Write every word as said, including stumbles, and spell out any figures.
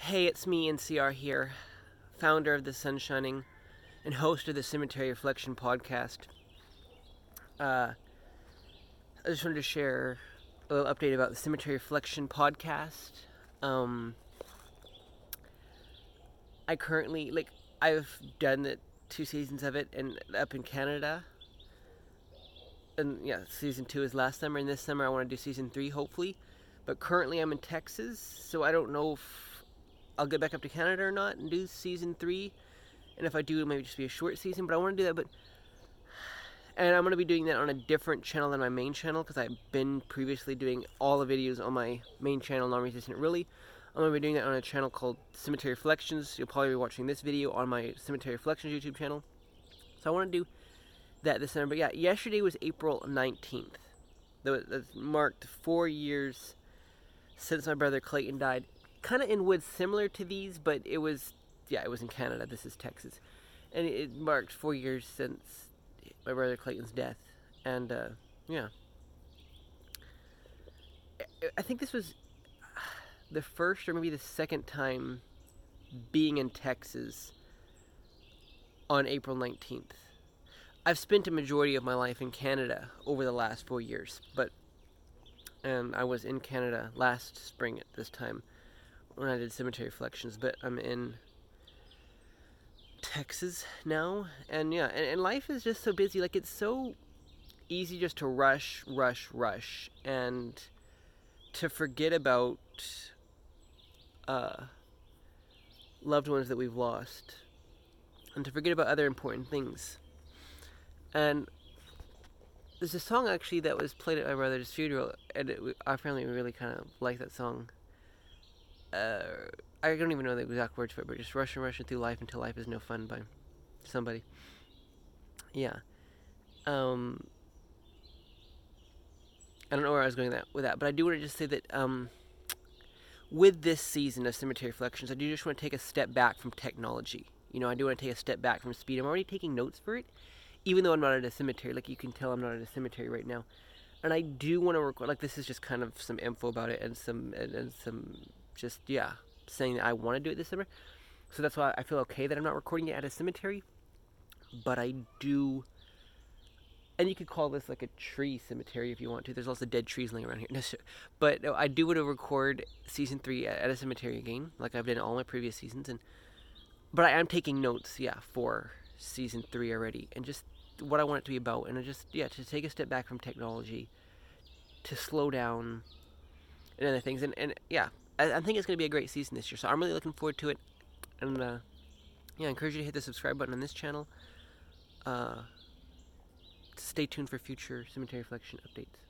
Hey, it's me, N C R here, founder of The Sun Shining and host of the Cemetery Reflection podcast. Uh, I just wanted to share a little update about the Cemetery Reflection podcast. Um, I currently, like, I've done the two seasons of it and up in Canada. And yeah, season two is last summer, and this summer I want to do season three, hopefully. But currently I'm in Texas, so I don't know if I'll get back up to Canada or not and do season three. And if I do, it might just be a short season, but I want to do that. But and I'm going to be doing that on a different channel than my main channel, because I've been previously doing all the videos on my main channel, Non-Resistant Really. I'm going to be doing that on a channel called Cemetery Reflections. You'll probably be watching this video on my Cemetery Reflections YouTube channel. So I want to do that this summer. But yeah, yesterday was April nineteenth. That marked four years since my brother Clayton died. Kind of in woods similar to these, but it was, yeah, it was in Canada. This is Texas. And it marked four years since my brother Clayton's death. And, uh, yeah. I think this was the first or maybe the second time being in Texas on April nineteenth. I've spent a majority of my life in Canada over the last four years, but and I was in Canada last spring at this time when I did Cemetery Reflections, but I'm in Texas now, and yeah, and, and life is just so busy. Like, it's so easy just to rush, rush, rush, and to forget about uh, loved ones that we've lost, and to forget about other important things. And there's a song actually that was played at my brother's funeral, and it, our family really kind of liked that song. Uh, I don't even know the exact words for it, but just rushing, rushing through life until life is no fun by somebody. Yeah. Um, I don't know where I was going that, with that, but I do want to just say that um, with this season of Cemetery Reflections, I do just want to take a step back from technology. You know, I do want to take a step back from speed. I'm already taking notes for it, even though I'm not at a cemetery. Like, you can tell I'm not at a cemetery right now. And I do want to record, like, this is just kind of some info about it and some, and, and some, just, yeah, saying that I want to do it this summer. So that's why I feel okay that I'm not recording it at a cemetery. But I do, and you could call this like a tree cemetery if you want to. There's also dead trees laying around here. No, but no, I do want to record season three at, at a cemetery again, like I've done all my previous seasons. And but I am taking notes, yeah, for season three already, and just what I want it to be about, and I just, yeah, to take a step back from technology, to slow down, and other things. And, and yeah, I, I think it's going to be a great season this year, so I'm really looking forward to it. And uh, yeah, I encourage you to hit the subscribe button on this channel. Uh, stay tuned for future Cemetery Reflection updates.